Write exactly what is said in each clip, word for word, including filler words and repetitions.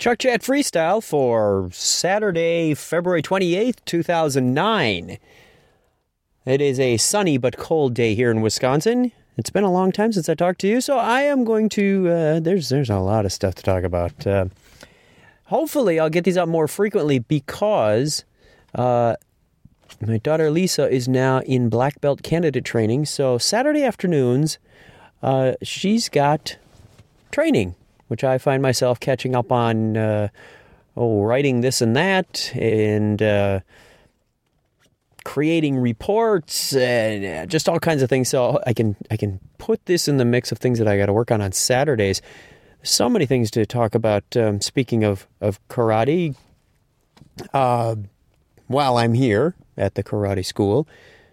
Chuck Chat Freestyle for Saturday, February twenty-eighth, two thousand nine. It is a sunny but cold day here in Wisconsin. It's been a long time since I talked to you, so I am going to, uh, there's there's a lot of stuff to talk about. Uh, hopefully I'll get these out more frequently because uh, my daughter Lisa is now in black belt candidate training, so Saturday afternoons uh, she's got training, which I find myself catching up on, uh, oh, writing this and that, and uh, creating reports, and just all kinds of things. So I can I can put this in the mix of things that I got to work on on Saturdays. So many things to talk about. Um, speaking of of karate, uh, while I'm here at the karate school,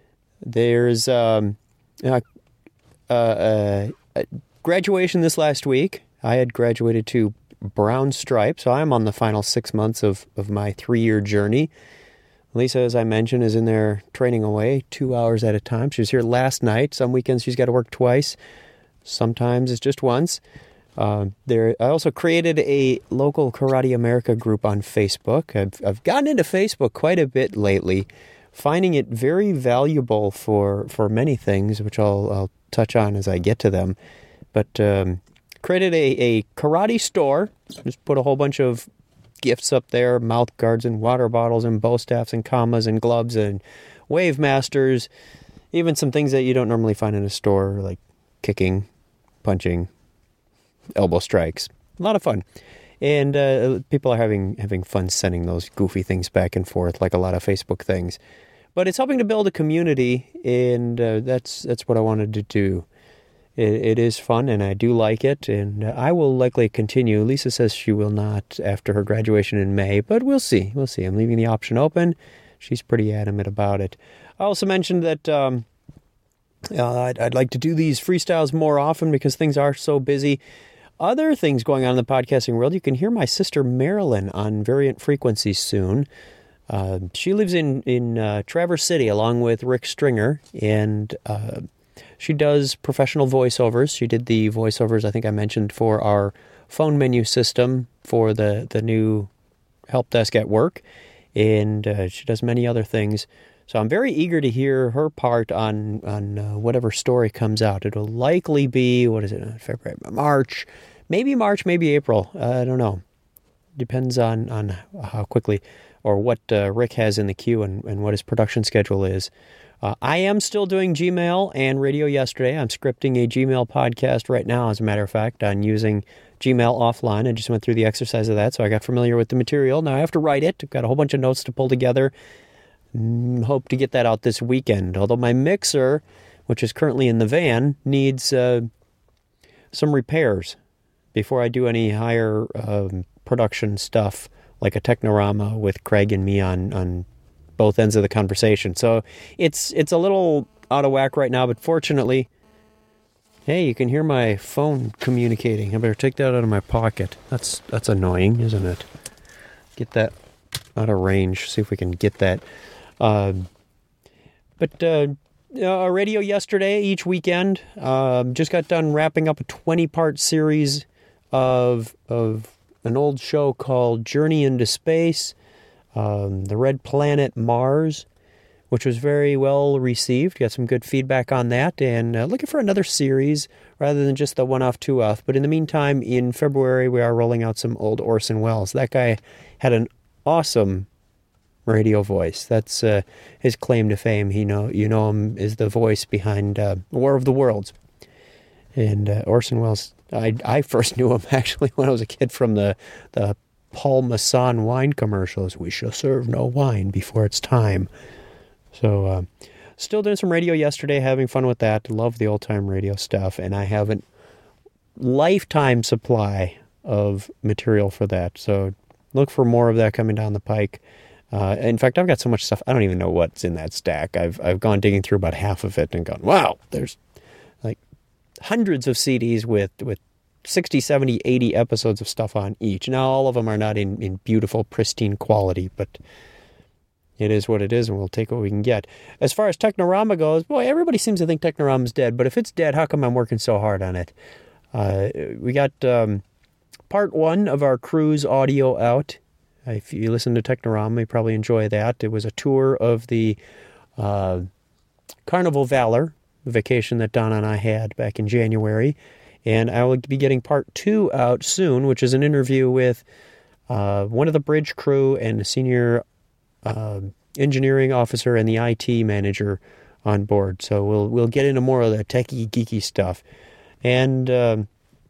there's um, uh, uh, uh, graduation this last week. I had graduated to brown stripe, so I'm on the final six months of, of my three-year journey. Lisa, as I mentioned, is in there training away two hours at a time. She was here last night. Some weekends she's got to work twice. Sometimes it's just once. Uh, there, I also created a local Karate America group on Facebook. I've, I've gotten into Facebook quite a bit lately, finding it very valuable for, for many things, which I'll, I'll touch on as I get to them. But um, created a, a karate store. Just put a whole bunch of gifts up there, mouth guards and water bottles and bow staffs and commas and gloves and wave masters, even some things that you don't normally find in a store, like kicking, punching, elbow strikes. A lot of fun. And uh, people are having having fun sending those goofy things back and forth, like a lot of Facebook things. But it's helping to build a community, and uh, that's that's what I wanted to do. It, it is fun, and I do like it, and I will likely continue. Lisa says she will not after her graduation in May, but we'll see. We'll see. I'm leaving the option open. She's pretty adamant about it. I also mentioned that um, uh, I'd, I'd like to do these freestyles more often because things are so busy. Other things going on in the podcasting world, you can hear my sister Marilyn on Variant Frequencies soon. Uh, she lives in, in uh, Traverse City along with Rick Stringer, and uh, she does professional voiceovers. She did the voiceovers, I think I mentioned, for our phone menu system for the, the new help desk at work. And uh, she does many other things. So I'm very eager to hear her part on, on uh, whatever story comes out. It'll likely be, what is it, February, March, maybe March, maybe April. Uh, I don't know. Depends on, on how quickly or what uh, Rick has in the queue and, and what his production schedule is. Uh, I am still doing Gmail and Radio Yesterday. I'm scripting a Gmail podcast right now, as a matter of fact, on using Gmail offline. I just went through the exercise of that, so I got familiar with the material. Now I have to write it. I've got a whole bunch of notes to pull together. Mm, hope to get that out this weekend. Although my mixer, which is currently in the van, needs uh, some repairs before I do any higher um, production stuff, like a Technorama with Craig and me on on both ends of the conversation. So it's it's a little out of whack right now, but fortunately, hey, you can hear my phone communicating. I better take that out of my pocket. That's that's annoying, isn't it? Get that out of range. See if we can get that. Uh, but uh, a Radio Yesterday each weekend. Uh, just got done wrapping up a twenty-part series of of an old show called Journey into Space. Um, the Red Planet Mars, which was very well received. Got some good feedback on that, and uh, looking for another series rather than just the one-off, two-off. But in the meantime, in February, we are rolling out some old Orson Welles. That guy had an awesome radio voice. That's uh, his claim to fame. He know you know him as the voice behind uh, War of the Worlds. And uh, Orson Welles, I I first knew him actually when I was a kid from the the Paul Masson wine commercials. We shall serve no wine before it's time. So, uh, still doing some radio yesterday, having fun with that. Love the old-time radio stuff, and I have a lifetime supply of material for that. So, look for more of that coming down the pike. Uh, in fact, I've got so much stuff, I don't even know what's in that stack. I've I've gone digging through about half of it and gone, wow, there's like hundreds of C Ds with, with sixty, seventy, eighty episodes of stuff on each. Now, all of them are not in, in beautiful, pristine quality, but it is what it is, and we'll take what we can get. As far as Technorama goes, boy, everybody seems to think Technorama's dead, but if it's dead, how come I'm working so hard on it? Uh, we got um, part one of our cruise audio out. If you listen to Technorama, you probably enjoy that. It was a tour of the uh, Carnival Valor vacation that Donna and I had back in January. And I will be getting part two out soon, which is an interview with uh, one of the bridge crew and a senior uh, engineering officer and the I T manager on board. So we'll we'll get into more of the techie, geeky stuff. And um,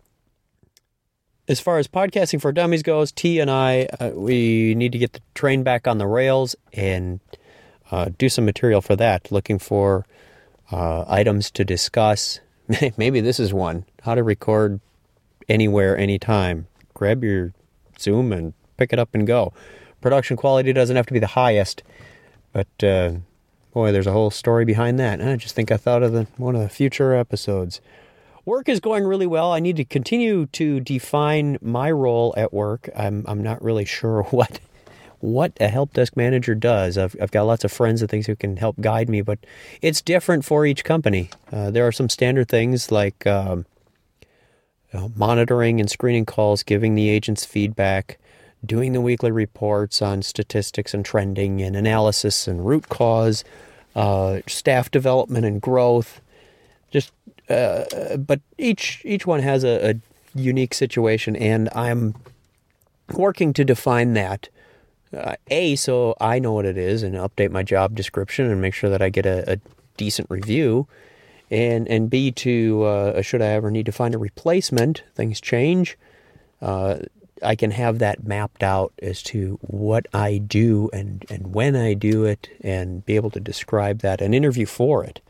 as far as Podcasting for Dummies goes, T and I, uh, we need to get the train back on the rails and uh, do some material for that. Looking for uh, items to discuss. Maybe this is one. How to record anywhere, anytime. Grab your Zoom and pick it up and go. Production quality doesn't have to be the highest, but uh, boy, there's a whole story behind that. I just think I thought of the, one of the future episodes. Work is going really well. I need to continue to define my role at work. I'm I'm not really sure what what a help desk manager does. I've I've got lots of friends and things who can help guide me, but it's different for each company. Uh, there are some standard things like um, you know, monitoring and screening calls, giving the agents feedback, doing the weekly reports on statistics and trending and analysis and root cause, uh, staff development and growth. Just, uh, but each each one has a, a unique situation, and I'm working to define that. Uh, A, so I know what it is and update my job description and make sure that I get a, a decent review. And and B, to, uh, should I ever need to find a replacement, things change, uh, I can have that mapped out as to what I do and, and when I do it and be able to describe that and interview for it.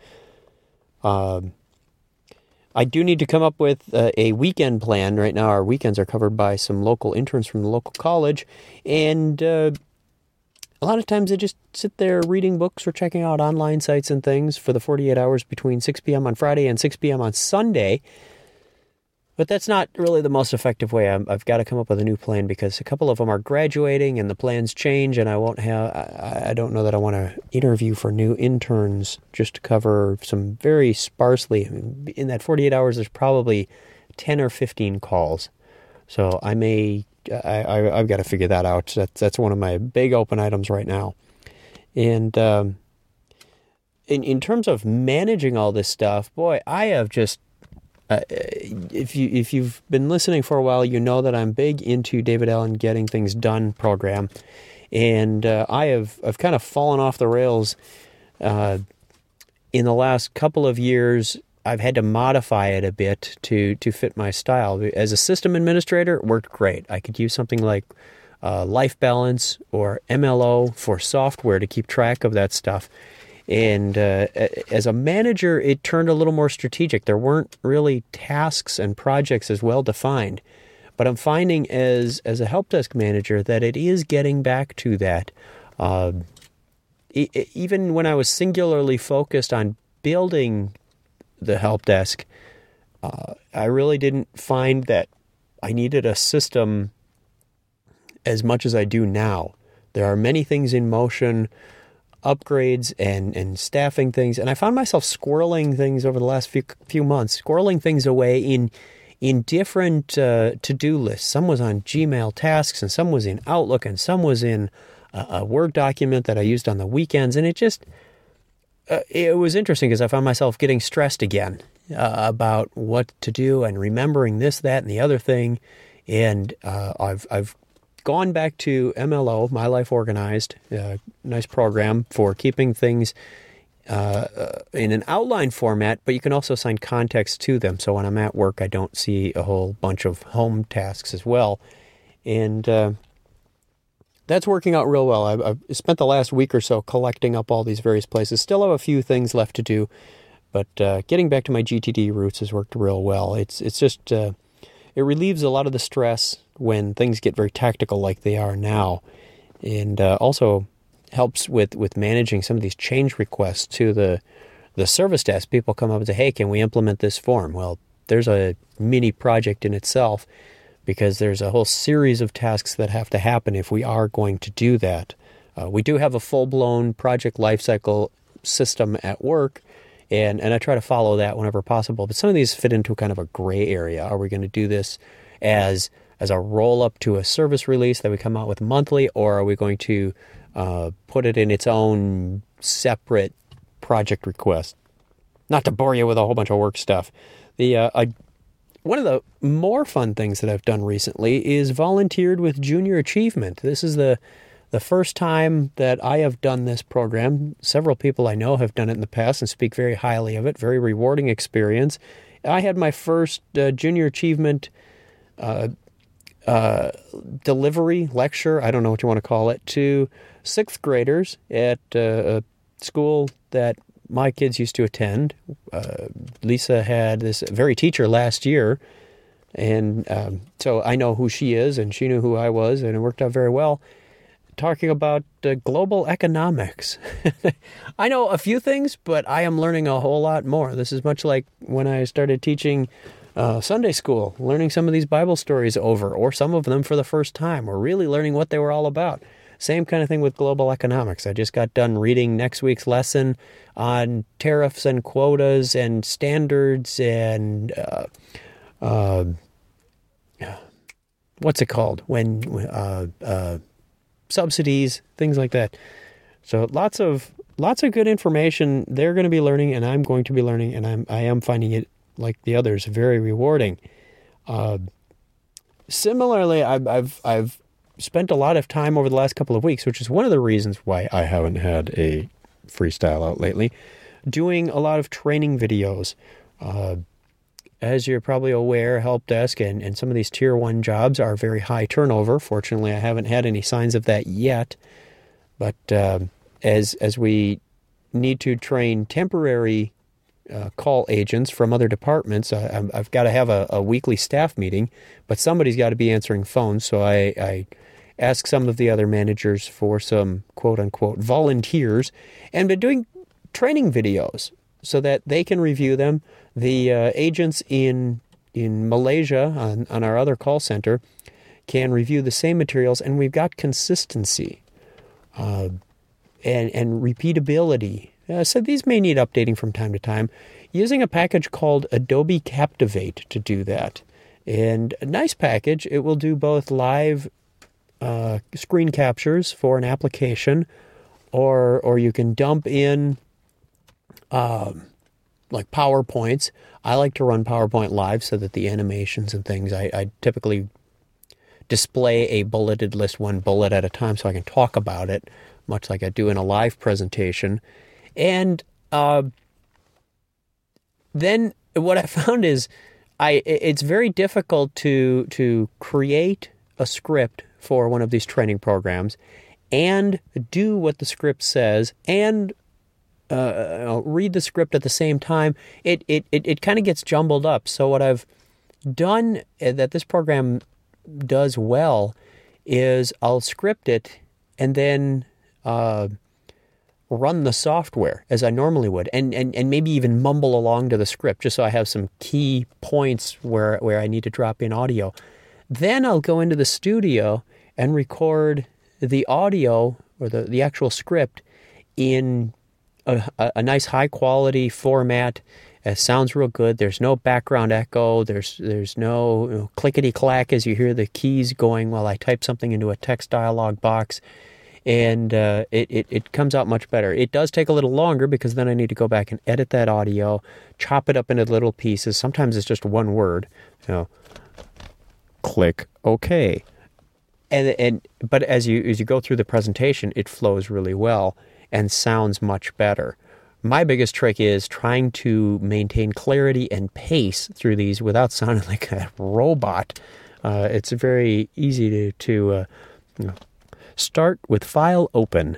Um, I do need to come up with uh, a weekend plan. Right now, our weekends are covered by some local interns from the local college, and uh, a lot of times I just sit there reading books or checking out online sites and things for the forty-eight hours between six p.m. on Friday and six p.m. on Sunday. But that's not really the most effective way. I'm, I've got to come up with a new plan because a couple of them are graduating and the plans change, and I won't have. I, I don't know that I want to interview for new interns just to cover some very sparsely. I mean, in that forty-eight hours, there's probably ten or fifteen calls, so I may. I, I I've got to figure that out. That's that's one of my big open items right now, and um, in in terms of managing all this stuff, boy, I have just. Uh, if you if you've been listening for a while, you know that I'm big into David Allen Getting Things Done program, and uh, I have I've kind of fallen off the rails uh, in the last couple of years. I've had to modify it a bit to to fit my style. As a system administrator, it worked great. I could use something like uh, Life Balance or M L O for software to keep track of that stuff. And uh, as a manager, it turned a little more strategic. There weren't really tasks and projects as well defined. But I'm finding as as a help desk manager that it is getting back to that. Uh, e- even when I was singularly focused on building the help desk, uh, I really didn't find that I needed a system as much as I do now. There are many things in motion, upgrades and, and staffing things. And I found myself squirreling things over the last few few months, squirreling things away in in different uh, to-do lists. Some was on Gmail tasks, and some was in Outlook, and some was in a, a Word document that I used on the weekends. And it just, uh, it was interesting because I found myself getting stressed again uh, about what to do and remembering this, that, and the other thing. And uh, I've I've gone back to M L O, My Life Organized, a uh, nice program for keeping things uh, uh, in an outline format, but you can also assign context to them. So when I'm at work, I don't see a whole bunch of home tasks as well. And uh, that's working out real well. I've, I've spent the last week or so collecting up all these various places. Still have a few things left to do, but uh, getting back to my G T D roots has worked real well. It's, it's just... Uh, It relieves a lot of the stress when things get very tactical like they are now, and uh, also helps with, with managing some of these change requests to the the service desk. People come up and say, hey, can we implement this form? Well, there's a mini project in itself because there's a whole series of tasks that have to happen if we are going to do that. Uh, we do have a full-blown project lifecycle system at work, And and I try to follow that whenever possible. But some of these fit into kind of a gray area. Are we going to do this as as a roll-up to a service release that we come out with monthly, or are we going to uh, put it in its own separate project request? Not to bore you with a whole bunch of work stuff. The uh, I, one of the more fun things that I've done recently is volunteered with Junior Achievement. This is the the first time that I have done this program. Several people I know have done it in the past and speak very highly of it. Very rewarding experience. I had my first uh, Junior Achievement uh, uh, delivery lecture, I don't know what you want to call it, to sixth graders at uh, a school that my kids used to attend. Uh, Lisa had this very teacher last year, and um, so I know who she is, and she knew who I was, and it worked out very well. Talking about uh, global economics. I know a few things, but I am learning a whole lot more. This is much like when I started teaching uh, Sunday school, learning some of these Bible stories over, or some of them for the first time, or really learning what they were all about. Same kind of thing with global economics. I just got done reading next week's lesson on tariffs and quotas and standards and uh, uh, what's it called? When uh, uh, subsidies, things like that. So lots of lots of good information they're going to be learning, and I'm going to be learning, and I'm I am finding it, like the others, very rewarding. Uh, similarly, I've I've I've spent a lot of time over the last couple of weeks, which is one of the reasons why I haven't had a freestyle out lately, doing a lot of training videos. Uh, As you're probably aware, help desk and, and some of these tier one jobs are very high turnover. Fortunately, I haven't had any signs of that yet. But uh, as as we need to train temporary uh, call agents from other departments, I, I've got to have a, a weekly staff meeting, but somebody's got to be answering phones. So I, I ask some of the other managers for some quote-unquote volunteers, and been doing training videos so that they can review them. The uh, agents in in Malaysia on, on our other call center can review the same materials, and we've got consistency uh, and, and repeatability. Uh, so these may need updating from time to time, using a package called Adobe Captivate to do that. And a nice package. It will do both live uh, screen captures for an application, or or you can dump in Um, like PowerPoints. I like to run PowerPoint live so that the animations and things, I, I typically display a bulleted list one bullet at a time so I can talk about it, much like I do in a live presentation. And uh, then what I found is I it's very difficult to to create a script for one of these training programs and do what the script says and Uh, read the script at the same time. It it it, it kind of gets jumbled up. So what I've done that this program does well is I'll script it and then uh, run the software as I normally would, and, and and maybe even mumble along to the script just so I have some key points where where I need to drop in audio. Then I'll go into the studio and record the audio or the, the actual script in A, a nice high quality format. It sounds real good. There's no background echo. There's there's no you know, clickety clack as you hear the keys going while I type something into a text dialog box, and uh, it, it it comes out much better. It does take a little longer because then I need to go back and edit that audio, chop it up into little pieces. Sometimes it's just one word, you know, click OK, and and but as you as you go through the presentation, it flows really well and sounds much better. My biggest trick is trying to maintain clarity and pace through these without sounding like a robot. Uh, it's very easy to, to uh, you know, start with File Open,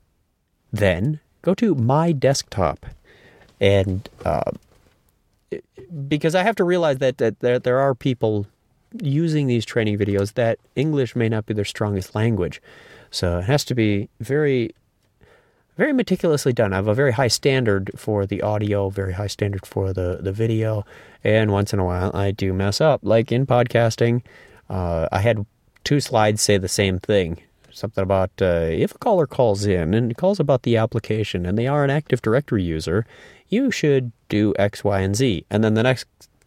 then go to My Desktop, and uh, because I have to realize that, that there, there are people using these training videos that English may not be their strongest language. So it has to be very very meticulously done. I have a very high standard for the audio, very high standard for the, the video, and once in a while I do mess up. Like in podcasting, uh, I had two slides say the same thing. Something about uh, if a caller calls in and calls about the application and they are an Active Directory user, you should do X, Y, and Z. And then the next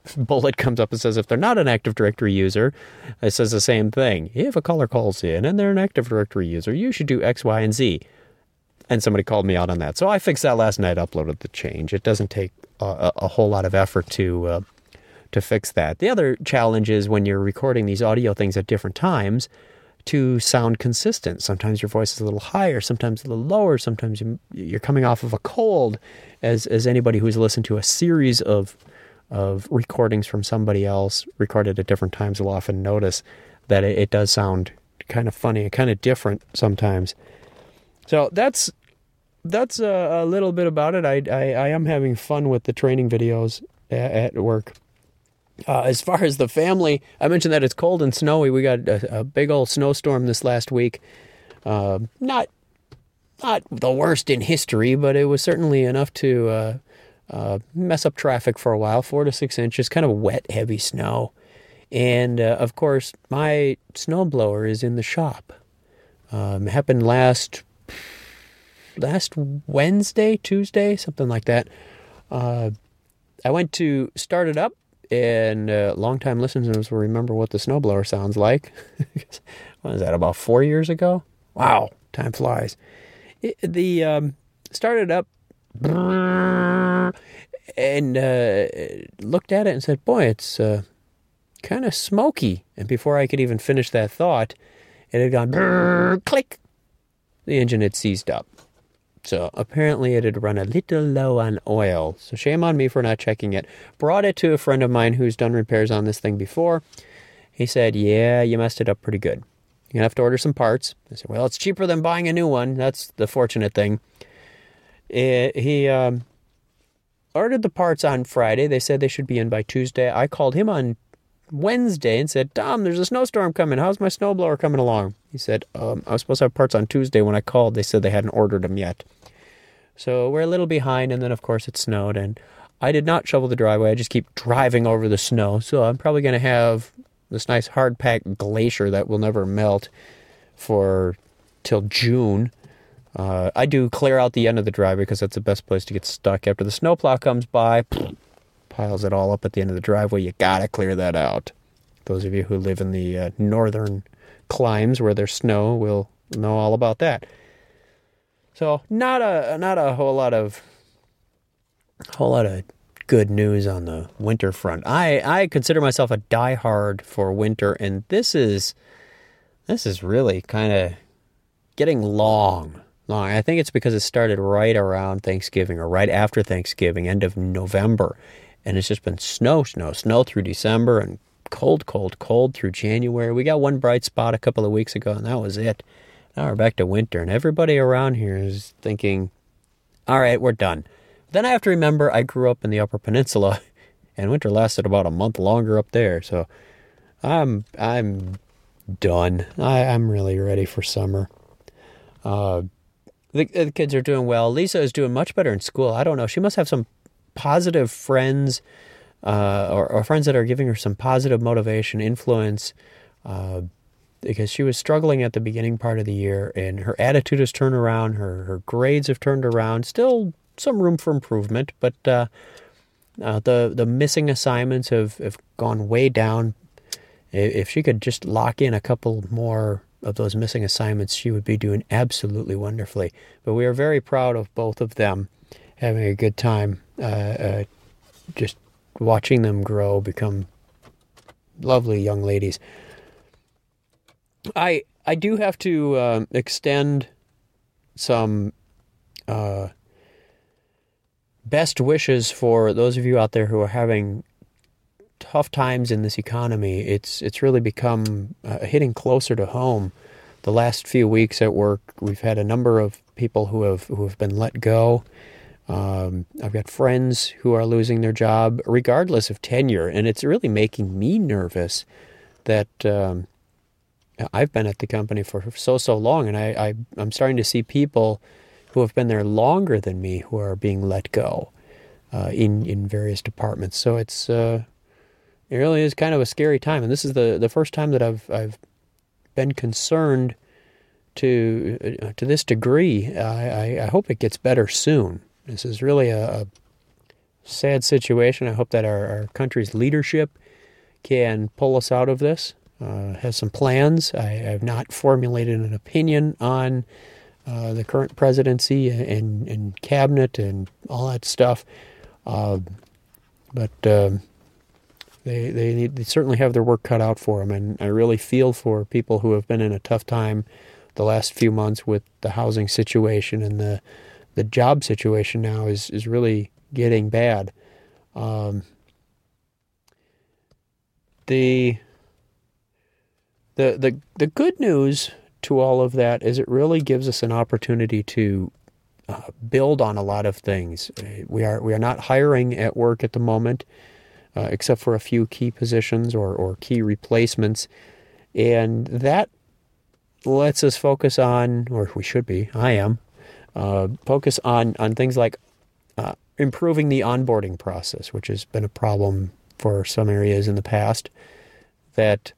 bullet comes up and says if they're not an Active Directory user, it says the same thing. If a caller calls in and they're an Active Directory user, you should do X, Y, and Z. And somebody called me out on that. So I fixed that last night, uploaded the change. It doesn't take a, a whole lot of effort to uh, to fix that. The other challenge is when you're recording these audio things at different times to sound consistent. Sometimes your voice is a little higher, sometimes a little lower, sometimes you're coming off of a cold. As as anybody who's listened to a series of of recordings from somebody else recorded at different times will often notice that it, it does sound kind of funny and kind of different sometimes. So that's that's a, a little bit about it. I, I, I am having fun with the training videos at, at work. Uh, as far as the family, I mentioned that it's cold and snowy. We got a, a big old snowstorm this last week. Uh, not not the worst in history, but it was certainly enough to uh, uh, mess up traffic for a while. Four to six inches, kind of wet, heavy snow. And, uh, of course, my snowblower is in the shop. Um, it happened last... last Wednesday, Tuesday, something like that. Uh, I went to start it up, and uh, long-time listeners will remember what the snowblower sounds like. What was that, about four years ago? Wow, time flies. It, the um, started up and uh, looked at it and said, boy, it's uh, kind of smoky. And before I could even finish that thought, it had gone click. The engine had seized up. So apparently it had run a little low on oil. So shame on me for not checking it. Brought it to a friend of mine who's done repairs on this thing before. He said, yeah, you messed it up pretty good. You're going to have to order some parts. I said, well, it's cheaper than buying a new one. That's the fortunate thing. It, he um, ordered the parts on Friday. They said they should be in by Tuesday. I called him on Wednesday and said, Tom, there's a snowstorm coming. How's my snowblower coming along? He said, um, I was supposed to have parts on Tuesday. When I called, they said they hadn't ordered them yet. So we're a little behind, and then, of course, it snowed, and I did not shovel the driveway. I just keep driving over the snow, so I'm probably going to have this nice hard-packed glacier that will never melt for till June. Uh, I do clear out the end of the driveway because that's the best place to get stuck. After the snowplow comes by, piles it all up at the end of the driveway. You got to clear that out. Those of you who live in the uh, northern climes where there's snow will know all about that. So not a not a whole lot of whole lot of good news on the winter front. I, I consider myself a diehard for winter, and this is this is really kind of getting long. Long. I think it's because it started right around Thanksgiving or right after Thanksgiving, end of November, and it's just been snow, snow, snow through December, and cold, cold, cold through January. We got one bright spot a couple of weeks ago, and that was it. Now we're back to winter, and everybody around here is thinking, all right, we're done. Then I have to remember I grew up in the Upper Peninsula, and winter lasted about a month longer up there, so I'm I'm done. I, I'm really ready for summer. Uh, the, the kids are doing well. Lisa is doing much better in school. I don't know. She must have some positive friends uh, or, or friends that are giving her some positive motivation, influence, uh, because she was struggling at the beginning part of the year, and her attitude has turned around. Her, her grades have turned around. Still some room for improvement, but uh, uh, the the missing assignments have, have gone way down. If she could just lock in a couple more of those missing assignments, she would be doing absolutely wonderfully. But we are very proud of both of them having a good time, uh, uh, just watching them grow, become lovely young ladies. I I do have to uh, extend some uh, best wishes for those of you out there who are having tough times in this economy. It's it's really become uh, hitting closer to home. The last few weeks at work, we've had a number of people who have who have been let go. Um, I've got friends who are losing their job regardless of tenure, and it's really making me nervous that um, I've been at the company for so, so long, and I, I, I'm starting to see people who have been there longer than me who are being let go uh, in, in various departments. So it's uh, it really is kind of a scary time, and this is the, the first time that I've I've been concerned to uh, to this degree. I, I, I hope it gets better soon. This is really a, a sad situation. I hope that our, our country's leadership can pull us out of this, uh, has some plans. I have not formulated an opinion on uh, the current presidency and, and cabinet and all that stuff. Uh, but um, they they, need, they certainly have their work cut out for them. And I really feel for people who have been in a tough time the last few months with the housing situation, and the the job situation now is, is really getting bad. Um, the, the the the good news to all of that is it really gives us an opportunity to uh, build on a lot of things. We are we are not hiring at work at the moment, uh, except for a few key positions or, or key replacements, and that lets us focus on, or we should be, I am, uh, focus on, on things like uh, improving the onboarding process, which has been a problem for some areas in the past. That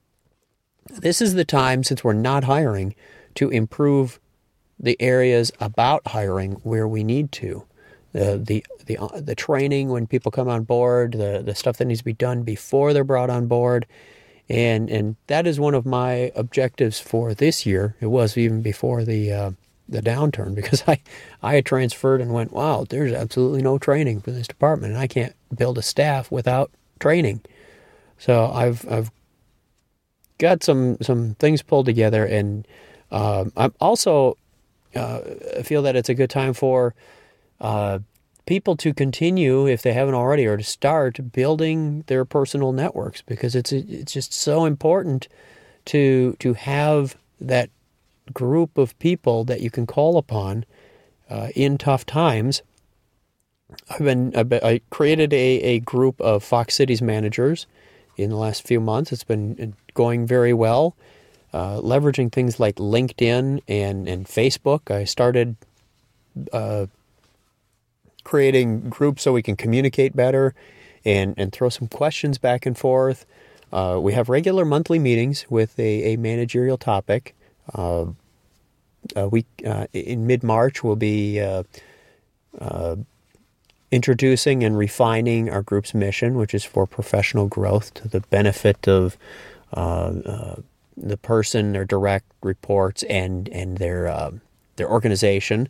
this is the time, since we're not hiring, to improve the areas about hiring where we need to. The the the uh, the training when people come on board, the the stuff that needs to be done before they're brought on board. And and that is one of my objectives for this year. It was even before the uh, the downturn, because I, I had transferred and went, wow, there's absolutely no training for this department, and I can't build a staff without training. So I've I've got some some things pulled together, and um, I'm also uh, feel that it's a good time for uh, people to continue, if they haven't already, or to start building their personal networks, because it's it's just so important to to have that group of people that you can call upon uh, in tough times. I've been, I've been I created a, a group of Fox Cities managers in the last few months. It's been going very well, uh, leveraging things like LinkedIn and and Facebook. I started Uh, creating groups so we can communicate better and, and throw some questions back and forth. Uh, we have regular monthly meetings with a, a managerial topic. Uh, a week, uh, in mid-March, we'll be uh, uh, introducing and refining our group's mission, which is for professional growth to the benefit of uh, uh, the person, their direct reports, and and their uh, their organization.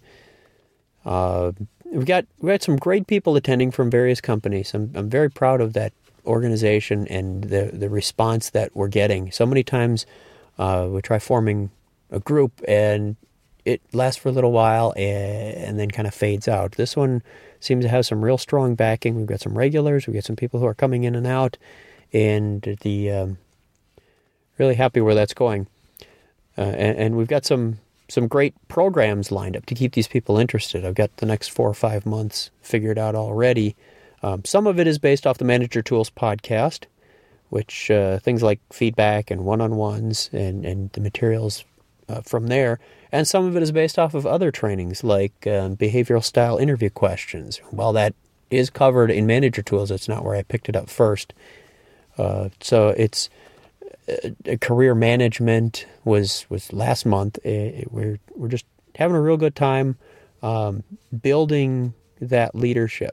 Uh, We've got we've got some great people attending from various companies. I'm I'm very proud of that organization and the the response that we're getting. So many times uh, we try forming a group and it lasts for a little while and, and then kind of fades out. This one seems to have some real strong backing. We've got some regulars. We've got some people who are coming in and out, and the um, really happy where that's going. Uh, and, and we've got some. some great programs lined up to keep these people interested. I've got the next four or five months figured out already. Um, some of it is based off the Manager Tools podcast, which uh, things like feedback and one-on-ones and, and the materials uh, from there. And some of it is based off of other trainings like um, behavioral style interview questions. While that is covered in Manager Tools, it's not where I picked it up first. Uh, so it's Uh, career management was was last month. It, it, we're we're just having a real good time um, building that leadership.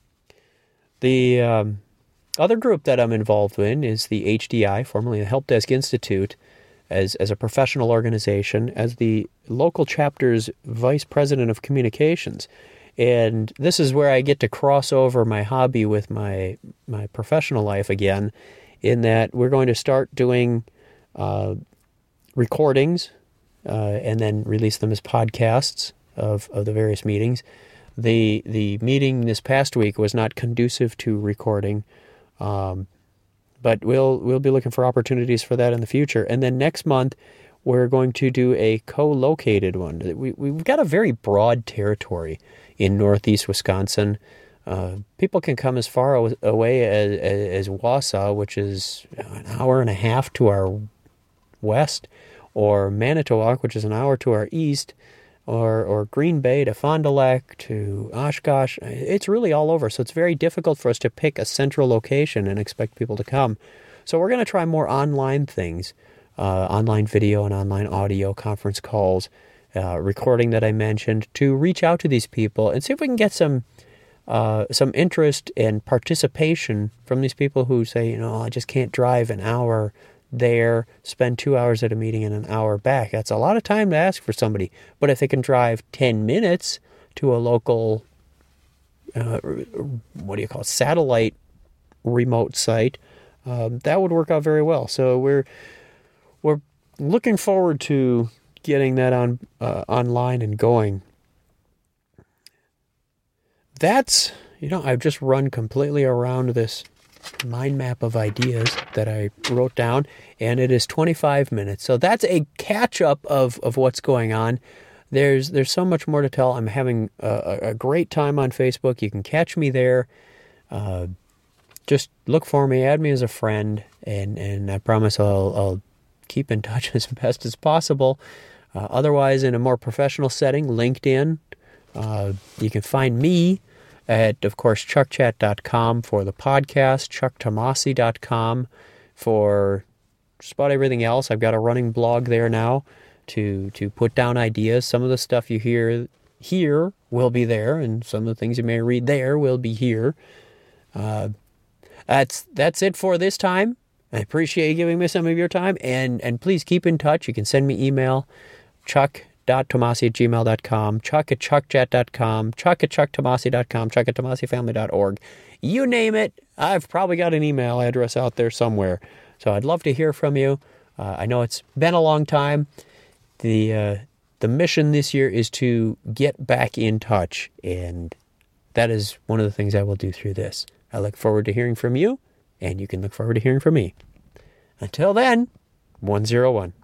The um, other group that I'm involved in is the H D I, formerly the Help Desk Institute, as as a professional organization, as the local chapter's vice president of communications. And this is where I get to cross over my hobby with my my professional life again, in that we're going to start doing uh, recordings uh, and then release them as podcasts of, of the various meetings. The the meeting this past week was not conducive to recording, um, but we'll we'll be looking for opportunities for that in the future. And then next month, we're going to do a co-located one. We, we've got a very broad territory in northeast Wisconsin. Uh, people can come as far away as, as, as Wausau, which is an hour and a half to our west, or Manitowoc, which is an hour to our east, or or Green Bay to Fond du Lac to Oshkosh. It's really all over, so it's very difficult for us to pick a central location and expect people to come. So we're going to try more online things, uh, online video and online audio, conference calls, uh, recording that I mentioned, to reach out to these people and see if we can get some uh, some interest and participation from these people who say, you know, I just can't drive an hour there, spend two hours at a meeting and an hour back. That's a lot of time to ask for somebody. But if they can drive ten minutes to a local, uh, what do you call it, satellite remote site, um, that would work out very well. So we're we're looking forward to getting that on uh, online and going. That's, you know, I've just run completely around this mind map of ideas that I wrote down, and it is twenty-five minutes. So that's a catch up of, of what's going on. There's there's so much more to tell. I'm having a, a great time on Facebook. You can catch me there. Uh, just look for me, add me as a friend, and, and I promise I'll, I'll keep in touch as best as possible. Uh, otherwise, in a more professional setting, LinkedIn. Uh, you can find me at, of course, chuck chat dot com for the podcast, chuck tomasi dot com for just about everything else. I've got a running blog there now to to put down ideas. Some of the stuff you hear here will be there, and some of the things you may read there will be here. Uh, that's that's it for this time. I appreciate you giving me some of your time, and, and please keep in touch. You can send me email, chuck dot tomasi at gmail dot com, chuck at chuck chat dot com, chuck at chuck tomasi dot com, chuck at tomasi family dot org. You name it, I've probably got an email address out there somewhere. So I'd love to hear from you. Uh, I know it's been a long time. The uh, the mission this year is to get back in touch, and that is one of the things I will do through this. I look forward to hearing from you, and you can look forward to hearing from me. Until then, one oh one.